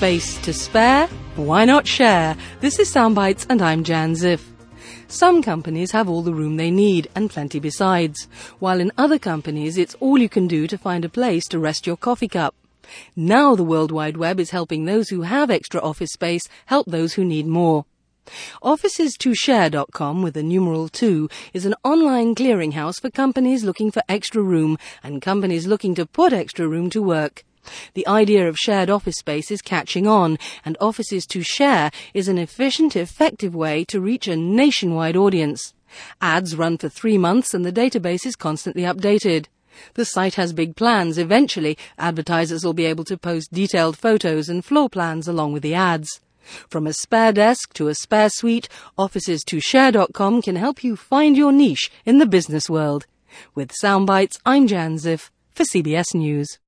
Space to spare? Why not share? This is Soundbites and I'm Jan Ziff. Some companies have all the room they need and plenty besides, while in other companies it's all you can do to find a place to rest your coffee cup. Now the World Wide Web is helping those who have extra office space help those who need more. Offices2share.com with the numeral 2 is an online clearinghouse for companies looking for extra room and companies looking to put extra room to work. The idea of shared office space is catching on, and Offices2Share is an efficient, effective way to reach a nationwide audience. Ads run for 3 months and the database is constantly updated. The site has big plans. Eventually, advertisers will be able to post detailed photos and floor plans along with the ads. From a spare desk to a spare suite, Offices2Share.com can help you find your niche in the business world. With Soundbites, I'm Jan Ziff for CBS News.